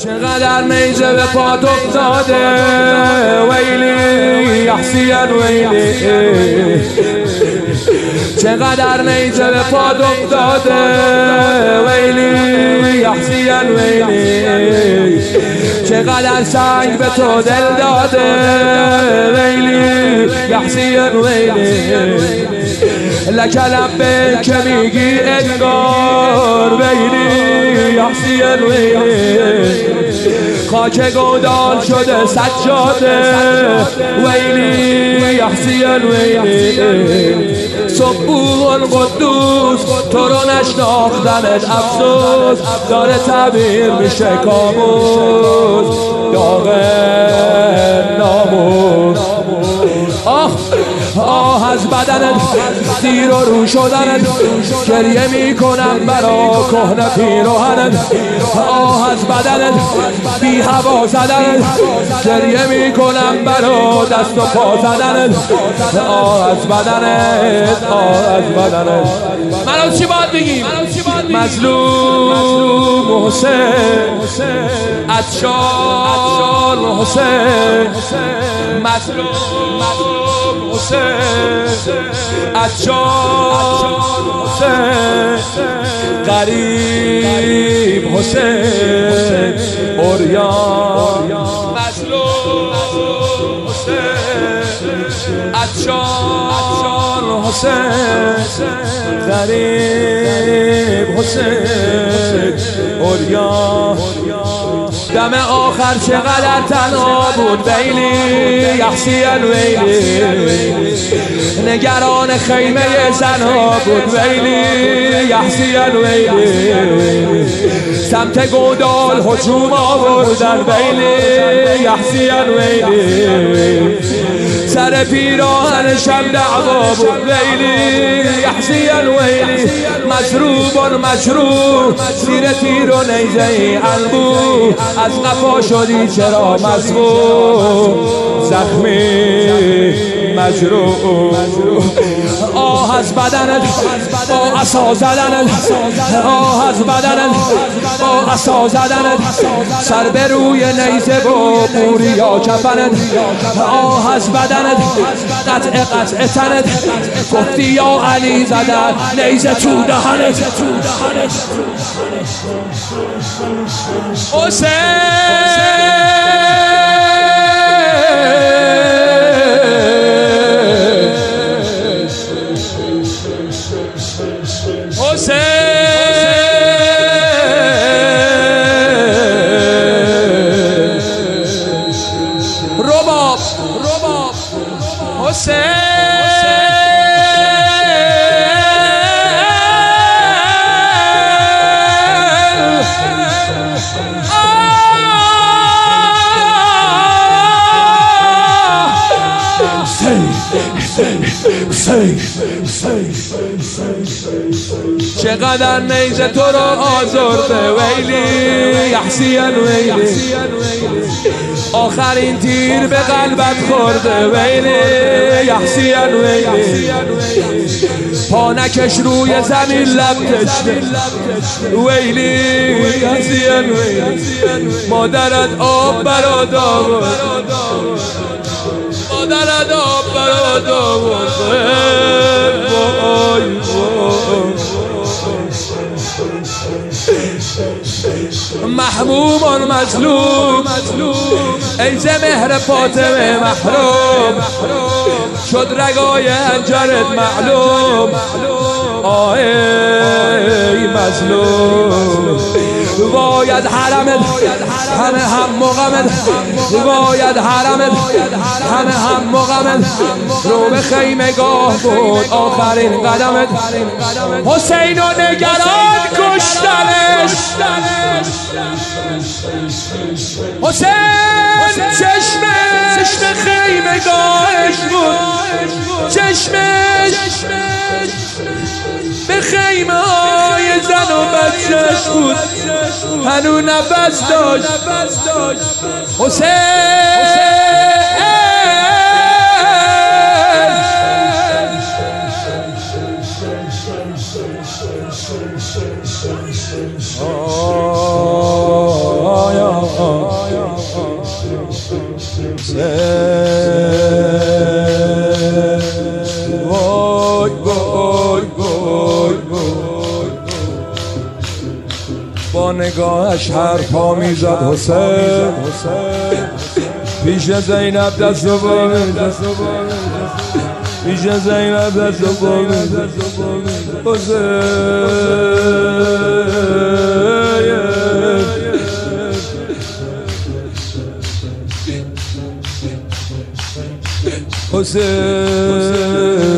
چقدر نیزه به پات افتاده ویلی حسین ویلی، چقدر نیزه به پات افتاده ویلی حسین ویلی، چقدر سنگ به تو دل داده ویلی حسین ویلی، لک لبه که میگی انگار ویلی حسین ویلی، خاک گودال شده سجاده ویلی حسین ویلی، صبور قدوس تو رو نشناختنت افسوس، داره تعبیر میشه کابوس داغ ناموس. آه از بدنت دیر و رو شدنت، گریه میکنم برا کهنه پیراهنت، آه از بدنت بی هوا زدنت، گریه میکنم برا دست و پا زدنت، آه از بدنت، آه از بدنت. منو چی باید بگیم؟ مظلوم حسین، عطشان حسین، مظلوم حسین، عطشان حسین، غریب حسین، عریان، مظلوم حسین، عطشان حسین، غریب حسین، عریان. دم آخر چقدر تنها بود ویلی حسین ویلی، نگران خیمه زنها بود ویلی حسین ویلی، سمت گودال هجوم آوردن ویلی حسین ویلی، سر پیراهنشم دعوا بود ویلی حسین ویلی، مضروب مجروح زیر تیر و نیزه انبوه، از قفا شدی چرا مصبوح زخمی مجروح. آه از بدنت با عصا زدنت، آه از بدنت با عصا زدنت، سر به روی نیزه و پوریا کفنت، آه از بدنت قطع تنت، گفتی یا علی زدن نیزه تو دهنت. رباب حسین، چقدر نیزه تو رو آزرده ویلی حسین ویلی، آخرین تیر به قلبت خورده ویلی حسین ویلی، پا نکش روی زمین لب تشنه ویلی حسین ویلی، مادرت آب برات آورد، مادرت آب برات آورد، وای محموم مظلوم ای ز مهر فاطمه محروم، شد رگای حنجرت معلوم، آه ای مظلوم. باید حرمت همه هم مقامت، باید حرمت همه هم مقامت، رو به خیمه گاه بود آخرین قدمت، حسین و نگران کشتنش، حسین چشمش به خیمه گاهش بود، چشمش به خیمه های زن و بچهش بود، هنو نفس داشت حسین. آیا وای وای وای با نگاهش حرفا میزد حسین پیش زینب دست و پا میزد پیش زینب دست و پا میزد حسین